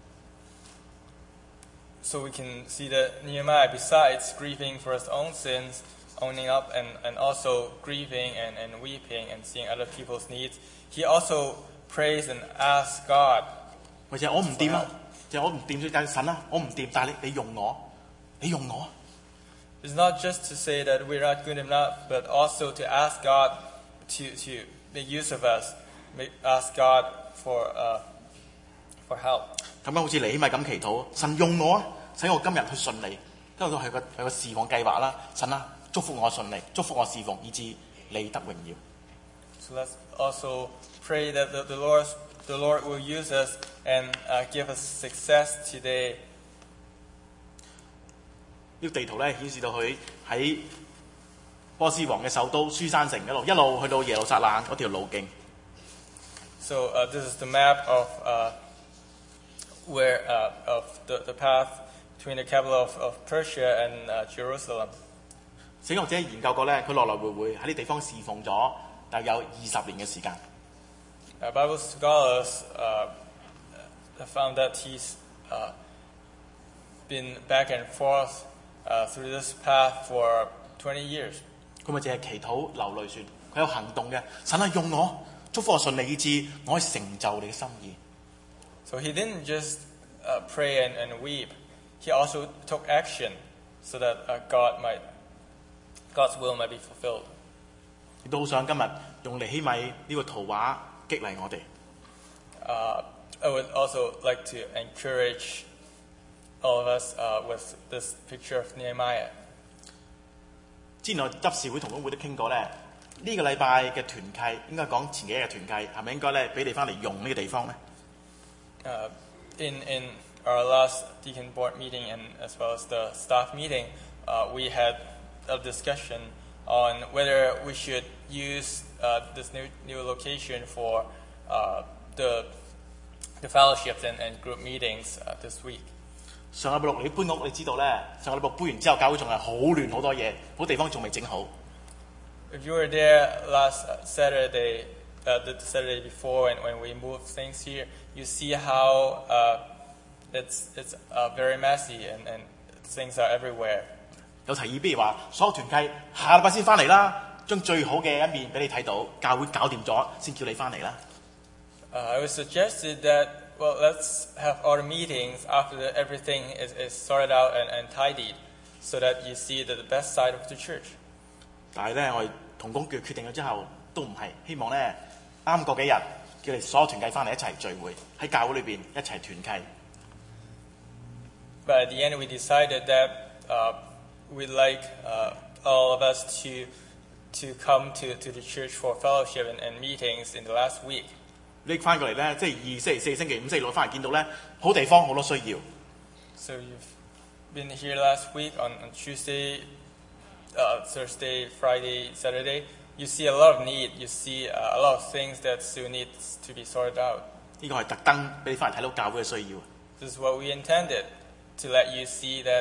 S3: So we can see that Nehemiah, besides grieving for his own sins, owning up and also grieving and weeping and seeing other people's needs, he also prays and asks God.
S2: 或者我唔掂啊，就我唔掂，所以神啊，我唔掂，但係你用我，你用我。
S3: It's not just to say that we're not good enough, but also to ask God to make use of us, ask God for help.
S2: 咁樣好似尼希米咁祈禱，神用我啊，使我今日去順利，因為佢係個侍奉計劃啦。神啊，祝福我順利，祝福我侍奉，以致你得榮耀。
S3: So let's also pray that the Lord will use us and give us success today.
S2: 呢個地圖咧顯示到佢喺波斯王嘅首都書山城一路去到耶路撒冷嗰條路徑。
S3: So this is the map of where of the path between the capital of Persia and Jerusalem.
S2: 聖經學者研究過咧，佢來來回回喺呢地方侍奉咗大約有20年嘅時間。
S3: Bible scholars found that he's been back and forth through this path for 20 years.
S2: 佢咪淨係祈禱流淚算，佢有行動嘅。神啊，用我，祝福我順利，以致我可以成就你嘅心意。
S3: So he didn't just pray and weep. He also took action so that God's will might be fulfilled.
S2: 亦都好想今日用尼希米呢個圖畫激勵我哋。
S3: I would also like to encourage all of us with this picture of Nehemiah.
S2: 之前我執事會同工會都傾過咧，呢個禮拜嘅團契應該講前幾日嘅團契，係咪應該咧俾你翻嚟用呢個地方咧？
S3: In our last deacon board meeting and as well as the staff meeting, we had a discussion on whether we should use this new location for the fellowships and group meetings this week.
S2: 上禮拜六你搬屋，你知道咧，上禮拜六搬完之後，教會仲係好亂好多嘢，好地方仲未整好。
S3: If you were there last Saturday, the Saturday before, when we moved things here, you see how it's very messy and things are everywhere.
S2: 有提議，不如話所有團契下禮拜先翻嚟啦，將最好嘅一面俾你睇到，教會搞掂咗先叫你翻嚟啦。
S3: I was suggested that, well, let's have all the meetings after everything is sorted out and tidied, so that you see the best side of the church.
S2: 但係咧，我哋同工決定咗之後，都唔係希望咧啱過幾日，叫你所有團契翻嚟一齊聚會，喺教會裏邊一齊團契。
S3: But at the end, we decided that we'd like all of us to come to the church for fellowship and meetings in the last week.
S2: 拎翻過嚟咧，星期二、星期四、星期五、星期六翻嚟見到咧，好地方好多需要。
S3: So you've been here last week on Tuesday, Thursday, Friday, Saturday. You see a lot of need. You see a lot of things that still needs to be sorted out.
S2: 呢個係特登俾你翻嚟睇到教會嘅需要。
S3: This is what we intended, to let you see that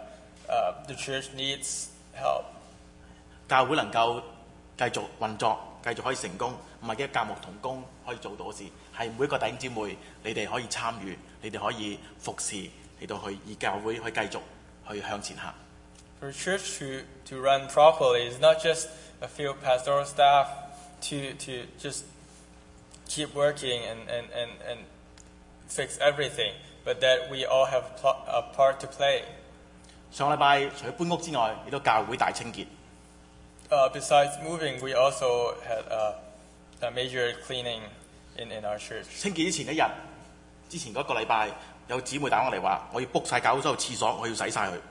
S3: the church needs help.
S2: 教會能夠繼續運作，繼續可以成功，唔係幾教牧同工可以做到嘅事，係每一個弟兄姊妹你哋可以參與，你哋可以服侍嚟到去以教會去繼續去向前行。
S3: For a church to run properly is not just a few pastoral staff to just keep working and fix everything, but that we all have a part to play.
S2: 上個禮拜除咗搬屋之外，亦都教會大清潔。
S3: Besides moving, we also had a major cleaning in our church.
S2: 清潔之前一日，之前嗰個禮拜，有姊妹打我嚟話：我要 book 晒教會所有廁所，我要洗晒佢。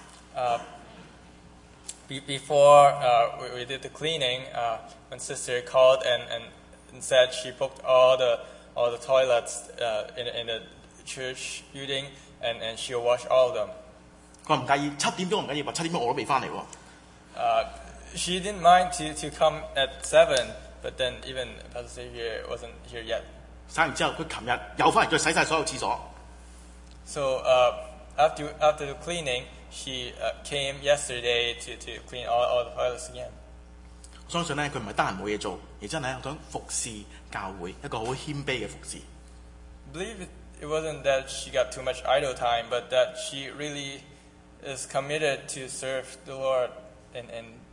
S3: Before we did the cleaning, when sister called and said she booked all the toilets in the church building and she'll wash all of them.
S2: 佢話唔介意，7點鐘唔緊要，話7點鐘我都未翻嚟喎。
S3: She didn't mind to come at 7, but then even Pastor Xavier wasn't here yet.
S2: 洗完之後，佢琴日又翻嚟再洗晒所有廁所。
S3: So after the cleaning, she came yesterday to clean all the toilets again.
S2: 我相信咧，佢唔係得閒冇嘢做，而真係想服侍教會，一個好謙卑嘅服侍。
S3: I believe it wasn't that she got too much idle time, but that she really is committed to serve the Lord and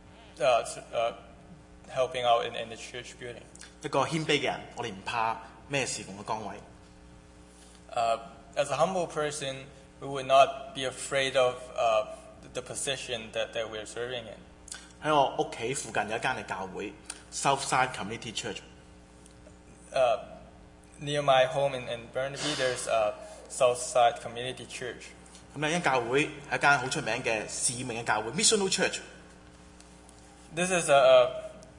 S3: helping out in the church building.
S2: 一個謙卑嘅人，我哋唔怕咩侍奉嘅崗位。
S3: As a humble person, we would not be afraid of the position that we are serving in.
S2: 喺我屋企附近有一間嘅教會 ，Southside Community Church。
S3: Near my home in Burnaby, there's a Southside Community Church.
S2: 咁呢間教會係一間好出名嘅使命嘅教會 ，Missional Church。
S3: This is a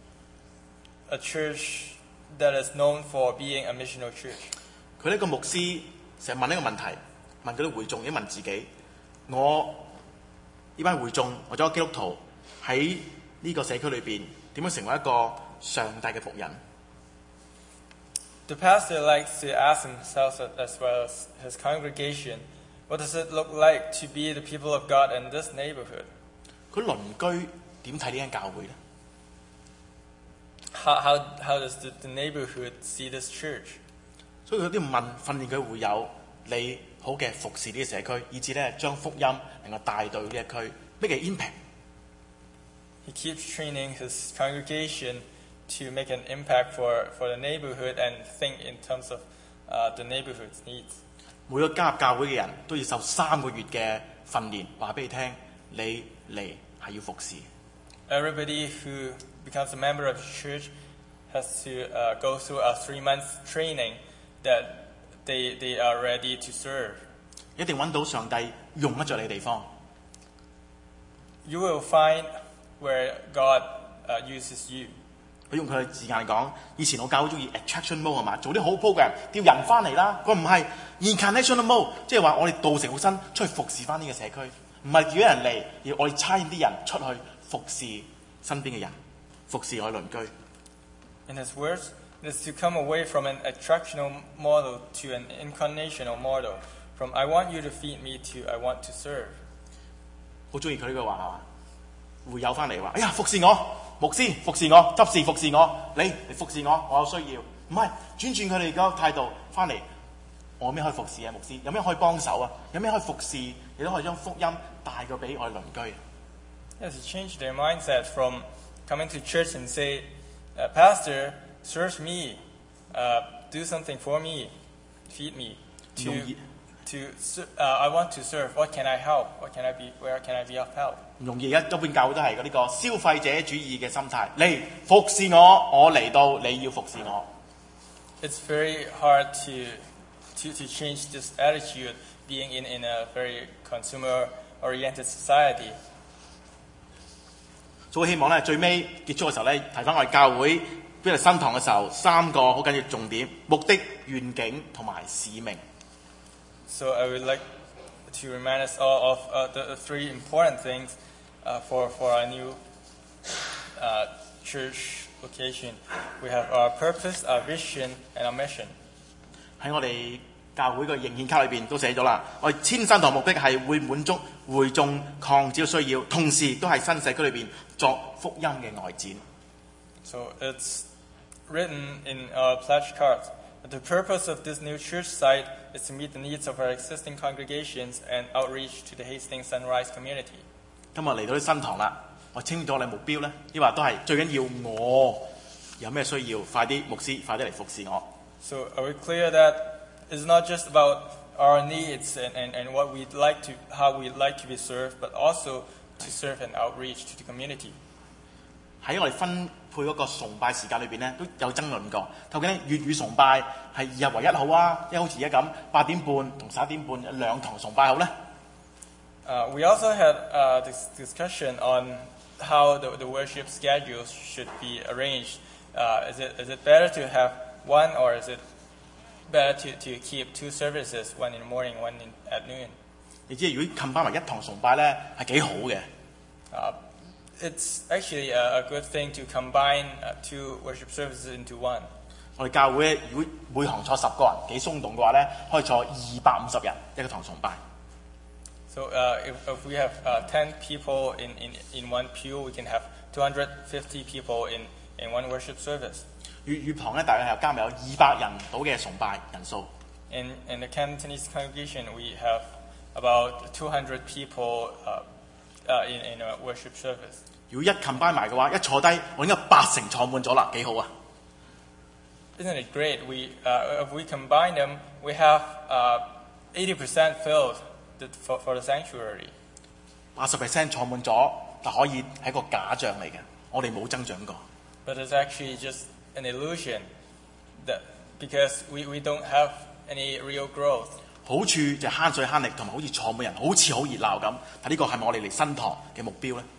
S3: church that is known for being a missional church.
S2: 佢呢個牧師成日問呢個問題，問嗰啲會眾，亦問自己：我呢班會眾或者基督徒喺呢個社區裏邊點樣成為一個上帝嘅僕人？
S3: The pastor likes to ask himself as well as his congregation, what does it look like to be the people of God in this neighborhood?
S2: 佢鄰居點睇呢間教會咧？
S3: How does the neighborhood see this church?
S2: 所以佢都要問訓練佢會友，你好嘅服侍呢個社區，以至咧將福音能夠帶到呢一區，make an impact。
S3: He keeps training his congregation to make an impact for the neighborhood and think in terms of the neighborhood's needs.
S2: 每個加入教會嘅人都要受3個月嘅訓練，話俾你聽，你嚟係要服侍。
S3: everybody who becomes a member of the church has to go through a 3-month training that they are ready to serve.
S2: 一定揾到上帝用得着你嘅地方。
S3: You will find where God uses you.
S2: 佢用佢嘅字眼嚟講，以前我教好中意 attraction mode 係嘛，做啲好 program 調人翻嚟啦。佢唔係 incarnational mode， 即係話我哋道成肉身出去服侍翻呢個社區，唔係叫人嚟，而我哋差遣啲人出去服侍身邊嘅人，服侍我嘅鄰居。
S3: In his words, it is to come away from an attractional model to an incarnational model. From I want you to feed me to I want to serve.
S2: 好中意佢呢句話係嘛？會友翻嚟話：哎呀，服侍我，牧師服侍我，執事服侍我，你服侍我，我有需要。唔係轉佢哋嘅態度翻嚟，我有咩可以服侍啊？牧師有咩可以幫手啊？有咩可以服侍？亦都可以將福音帶過俾我哋鄰居。
S3: Yes, to change their mindset from coming to church and say, Pastor, serve me, do something for me, feed me, I want to serve. What can I help? Where can I be of help?
S2: 唔容易，而家多半教會都係呢個消費者主義嘅心態，你服侍我，我嚟到你要服侍我。
S3: It's very hard to change this attitude, being in a very consumer-oriented society.
S2: 所以希望咧最尾結束嘅時候咧，提翻我哋教會俾我哋新堂嘅時候，3個好緊要重點：目的、願景同埋使命。
S3: So I would like to remind us all of the 3 important things for our new church location. We have our purpose, our vision, and our mission.
S2: 喺我哋教會嘅應獻卡裏邊都寫咗啦。我哋遷新堂目的係會滿足會眾擴展嘅需要，同時都係新社區裏邊作福音嘅外展。
S3: So it's written in our pledge cards. The purpose of this new church site is to meet the needs of our existing congregations and outreach to the Hastings Sunrise community.
S2: 今日嚟到啲新堂啦，我清楚你目標咧，抑或都係最緊要我有咩需要，快啲牧師快啲嚟服侍我。
S3: So are we clear that it's not just about our needs and what we'd like to, how we'd like to be served, but also to serve and outreach to the community.
S2: 喺我哋分配嗰個崇拜時間裏邊咧，都有爭論過。究竟咧粵語崇拜係2日為1好啊？因為好似而家咁8點半同11點半2堂崇拜好咧？
S3: We also had this discussion on how the worship schedules should be arranged. Is it better to have one, or is it better to keep 2 services, one in the morning, one at noon?
S2: 你知如果combine埋1堂崇拜咧係幾好嘅。
S3: It's actually a good thing to combine 2 worship services into one.
S2: 我哋教會如果每行坐10個人，幾鬆動嘅話咧，可以坐250人一個堂崇拜。
S3: So if we have 10 people in one pew, we can have 250 people in one worship service.
S2: 粵語堂咧大約係加埋有200人到嘅崇拜人數。
S3: In the Cantonese congregation, we have about 200 people in a worship service.
S2: 如果一 combine 埋嘅話，一坐低我應該80%坐滿咗啦，幾好啊！
S3: Isn't it great? If we combine them, we have 80% filled for the sanctuary.
S2: 80% 坐滿咗，但可以係一個假象嚟嘅，我哋冇增長過。
S3: But it's actually just an illusion, because we don't have any real growth.
S2: 好處就係慳水慳力，同埋好似坐滿人，好似好熱鬧咁。但呢個係咪我哋嚟新堂嘅目標咧？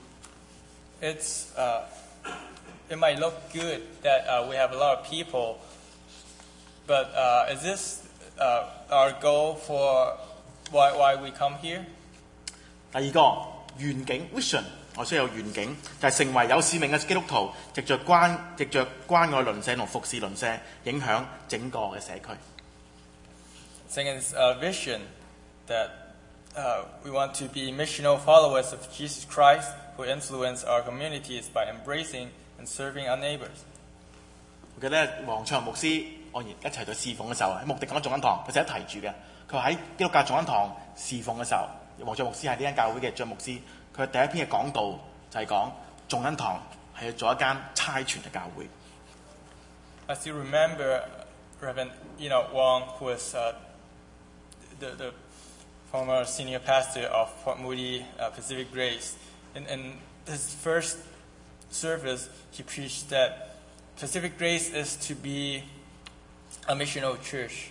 S3: It might look good that we have a lot of people, but is this our goal for why we come here?
S2: 第二個願景 vision， 我需要有願景，就係成為有使命嘅基督徒，藉着關愛鄰舍同服侍鄰舍，影響整個嘅社區。
S3: Second is a vision that we want to be missional followers of Jesus Christ who influence our communities by embracing and serving our neighbors.
S2: 我記得黃卓牧師我哋一齊去侍奉嘅時候，喺牧地講眾恩堂，佢成日提住嘅。佢話喺基督教眾恩堂侍奉嘅時候，黃卓牧師係呢間教會嘅張牧師，佢第一篇嘅講道就係講眾恩堂係要做一間差傳嘅教會。
S3: As you remember, Reverend Enoch Wong, who was the former senior pastor of Port Moody Pacific Grace, in his first service, he preached that Pacific Grace is to be a missional church.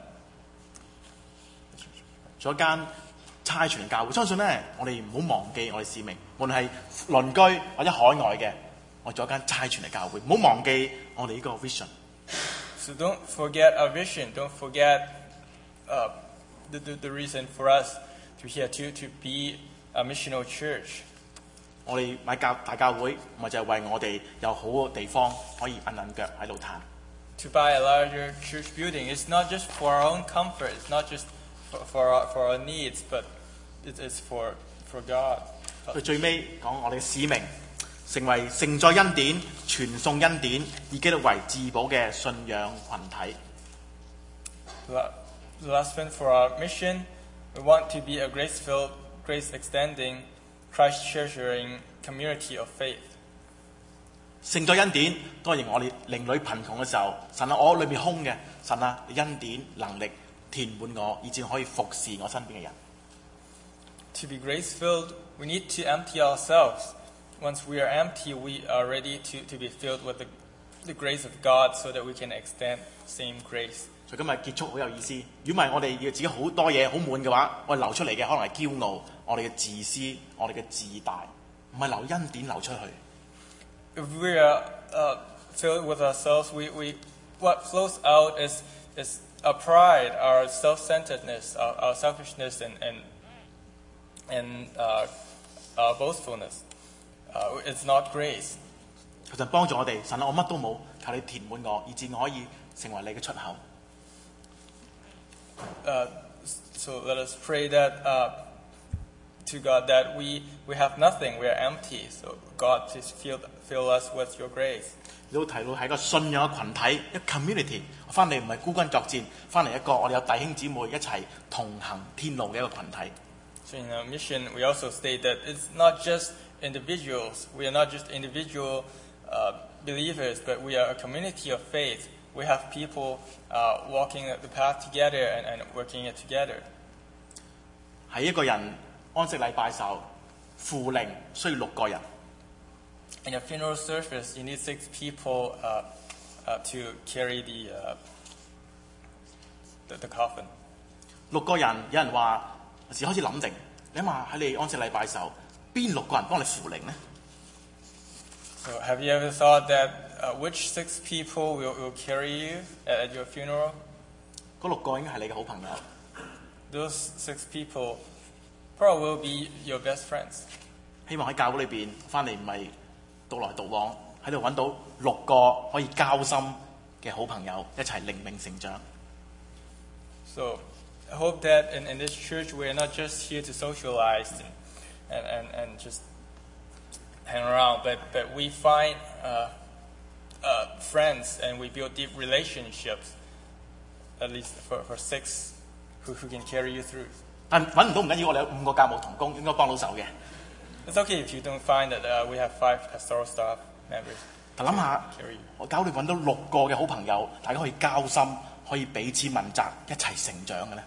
S2: 做一間差傳教會，相信咧，我哋唔好忘記我哋使命，無論係鄰居或者海外嘅，我做一間差傳嘅教會，唔好忘記我哋呢個 vision。
S3: So don't forget our vision. Don't forget the reason for us to here to be a missional church.
S2: 我哋買大教會，唔係就係為我哋有好嘅地方可以揞揞腳喺度嘆。
S3: To buy a larger church building, it's not just for our own comfort. It's not just for our needs, but it is for God.
S2: 佢最尾講我哋嘅使命，成為承載恩典、傳送恩典，以基督為至寶嘅信仰群體。
S3: The last one for our mission, we want to be a grace-filled, grace-extending, Christ-treasuring community of faith.
S2: 承載恩典，當然我哋靈裏貧窮嘅時候，神啊，我裏面空嘅，神啊，你恩典能力填滿我，以至可以服侍我身邊嘅人。
S3: To be grace-filled, we need to empty ourselves. Once we are empty, we are ready to be filled with the grace of God so that we can extend same grace.
S2: 所以今日結束好有意思。如果唔係我哋要自己好多嘢好滿嘅話，我哋流出嚟嘅可能係驕傲，我哋嘅自私，我哋嘅自大，唔係流恩典流出去。
S3: If we are filled with ourselves, what flows out is our pride, our self-centeredness, our selfishness, and our boastfulness. It's not grace.
S2: 求神幫助我哋，神啊，我乜都冇，求你填滿我，以至我可以成為你嘅出口。
S3: So let us pray that to God that we have nothing, we are empty. So God, please fill us with your grace.
S2: 你都提到係一個信仰嘅群體，一個 community。我翻嚟唔係孤軍作戰，翻嚟一個我哋有弟兄姊妹一齊同行天路嘅一個群體。
S3: So in our mission, we also state that it's not just individuals. We are not just individual believers, but we are a community of faith. We have people walking the path together and working it together.
S2: 喺一個人安息禮拜時候，扶靈需要6個人。
S3: In a funeral service, you need 6 people to carry the coffin.
S2: 6個人，有人話時開始諗定，你諗下喺你安息禮拜時候，邊6個人幫你扶靈呢？
S3: So have you ever thought that which 6 people will carry you at your funeral?
S2: 嗰6個應該係你嘅好朋友。
S3: Those 6 people probably will be your best friends.
S2: 希望喺教會裏邊翻嚟唔係獨來獨往，喺度揾到6個可以交心嘅好朋友，一齊靈命成長。
S3: So I hope that in this church we are not just here to socialize and just hang around, but we find friends and we build deep relationships, at least for 6 who can carry you through.
S2: 但揾唔到唔緊要，我哋有5個教務同工應該幫到手嘅。
S3: It's okay if you don't find that we have 5 pastoral staff members.
S2: 但諗下
S3: carry you.
S2: 我教會揾到6個嘅好朋友，大家可以交心，可以彼此問責，一齊成長嘅咧。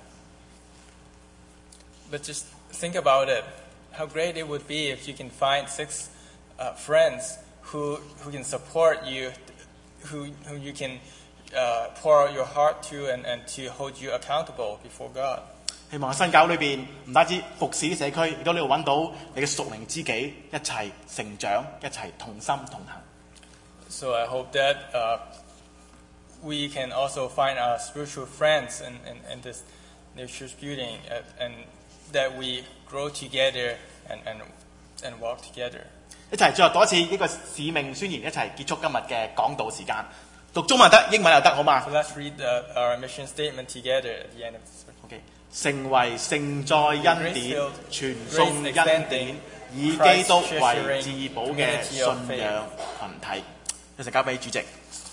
S3: But just think about it. How great it would be if you can find 6 friends who can support you, who you can pour out your heart to and to hold you accountable before God.
S2: 希望喺新教裏邊唔單止服侍啲社區，亦都呢度揾到你嘅屬靈知己，一齊成長，一齊同心同行。
S3: So I hope that we can also find our spiritual friends in this new church building, and that we grow together and walk together.
S2: 一齊最後讀一次呢個使命宣言，一齊結束今日嘅講道時間。讀中文得，英文又得，好嘛
S3: So let's read our mission statement together at the end of this.
S2: ？OK， 成為承載恩典、傳送恩典，以基督為至寶嘅信仰群體。一齊交俾主席。